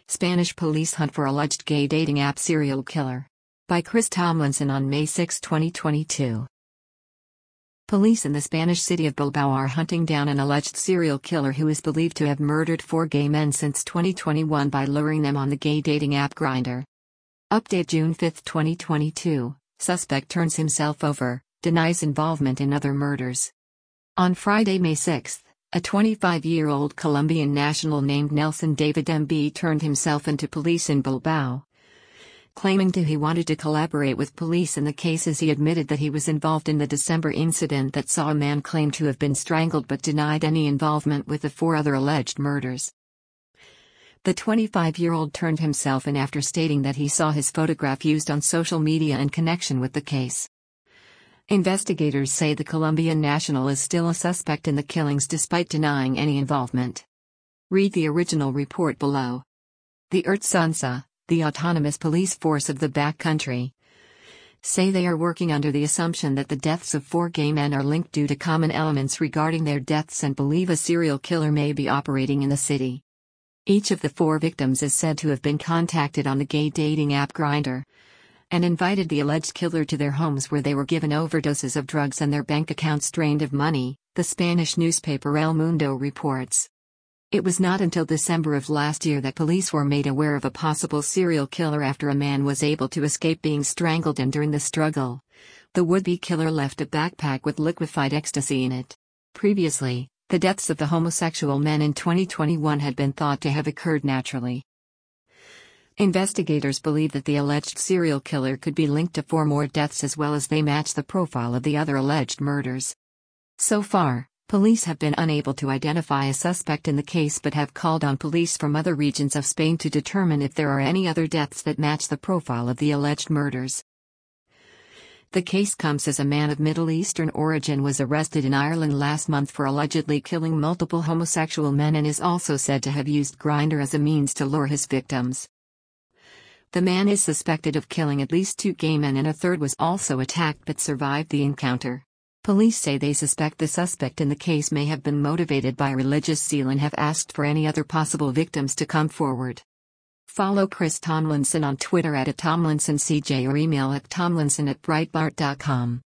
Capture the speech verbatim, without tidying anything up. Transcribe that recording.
Spanish police hunt for alleged gay dating app serial killer. By Chris Tomlinson on May sixth, twenty twenty-two. Police in the Spanish city of Bilbao are hunting down an alleged serial killer who is believed to have murdered four gay men since twenty twenty-one by luring them on the gay dating app Grindr. Update June fifth, twenty twenty-two. Suspect turns himself over, denies involvement in other murders. On Friday, May sixth, a twenty-five-year-old Colombian national named Nelson David M B turned himself into police in Bilbao. Claiming to he wanted to collaborate with police in the cases, he admitted that he was involved in the December incident that saw a man claim to have been strangled but denied any involvement with the four other alleged murders. The twenty-five-year-old turned himself in after stating that he saw his photograph used on social media in connection with the case. Investigators say the Colombian national is still a suspect in the killings despite denying any involvement. Read the original report below. The Ertzaintza, the autonomous police force of the back country, say they are working under the assumption that the deaths of four gay men are linked due to common elements regarding their deaths and believe a serial killer may be operating in the city. Each of the four victims is said to have been contacted on the gay dating app Grindr and invited the alleged killer to their homes where they were given overdoses of drugs and their bank accounts drained of money, the Spanish newspaper El Mundo reports. It was not until December of last year that police were made aware of a possible serial killer after a man was able to escape being strangled, and during the struggle, the would-be killer left a backpack with liquefied ecstasy in it. Previously, the deaths of the homosexual men in twenty twenty-one had been thought to have occurred naturally. Investigators believe that the alleged serial killer could be linked to four more deaths as well as they match the profile of the other alleged murders. So far, police have been unable to identify a suspect in the case but have called on police from other regions of Spain to determine if there are any other deaths that match the profile of the alleged murders. The case comes as a man of Middle Eastern origin was arrested in Ireland last month for allegedly killing multiple homosexual men and is also said to have used Grindr as a means to lure his victims. The man is suspected of killing at least two gay men and a third was also attacked but survived the encounter. Police say they suspect the suspect in the case may have been motivated by religious zeal and have asked for any other possible victims to come forward. Follow Chris Tomlinson on Twitter at Tomlinson C J or email at tomlinson at breitbart dot com.